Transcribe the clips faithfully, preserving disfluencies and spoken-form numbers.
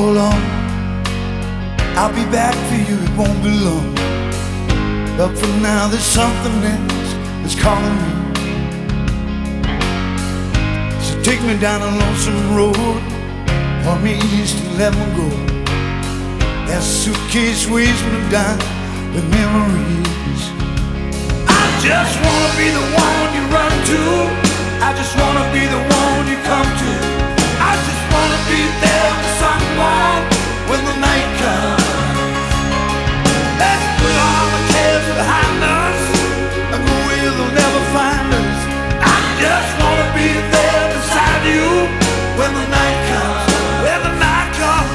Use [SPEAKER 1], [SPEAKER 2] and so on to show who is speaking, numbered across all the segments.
[SPEAKER 1] hold on, I'll be back for you, it won't be long. But for now there's something else that's calling me. So take me down a lonesome road, point me east and let me go. That suitcase weighs me down with memories. I just wanna be the one you run to, I just wanna be the one you come to. I just wanna be there for someone when the night comes. Let's put all the cares behind us and go where they'll never find us. I just wanna be there beside you when the night comes, when the night comes.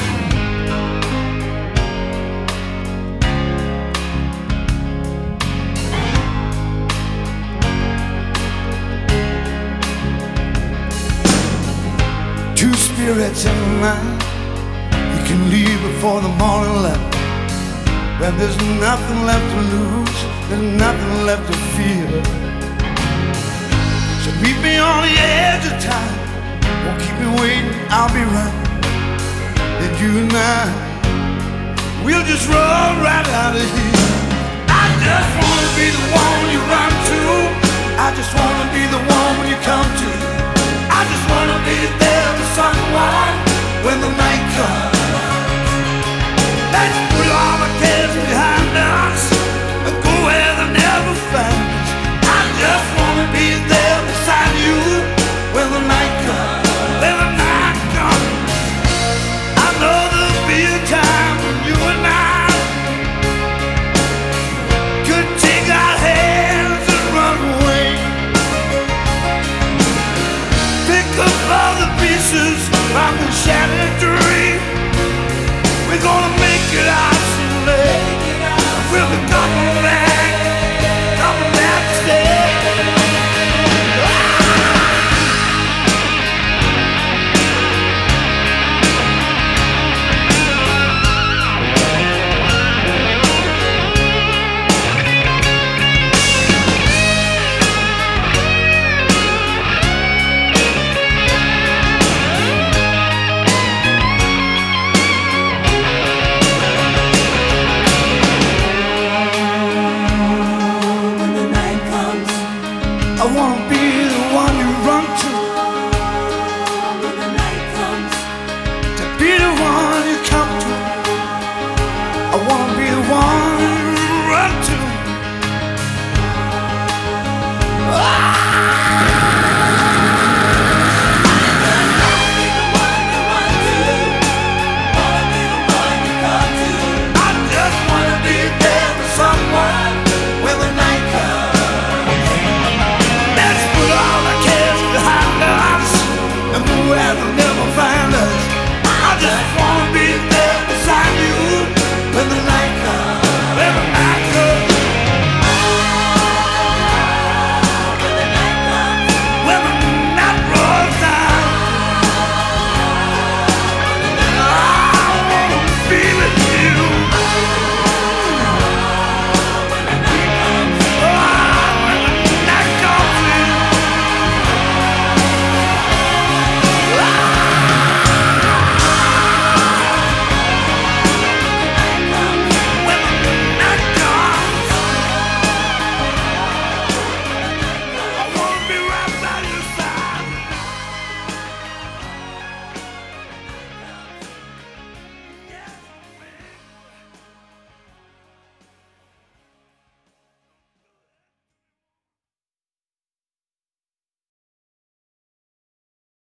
[SPEAKER 1] Two spirits in the night, you can leave before the morning light. When there's nothing left to lose, there's nothing left to fear. So meet me on the edge of time, won't keep me waiting, I'll be right. Then you and I, we'll just run right out of here. I just wanna be the one you run to, I just wanna be the one when you come to. I just wanna be there for someone when the night comes. Let's put all the cares behind us and go where they never find us. I just wanna be there beside you when the night comes, when the night comes. I know there'll be a time when you and I could take our hands and run away. Pick up all the pieces from the shattered dream. We're gonna make it out someday. We'll be coming back, coming back to stay. I wanna